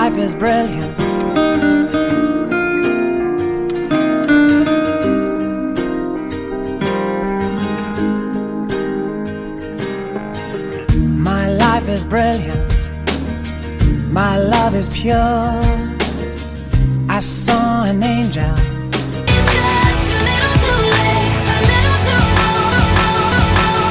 life is brilliant. My life is brilliant. My love is pure. I saw an angel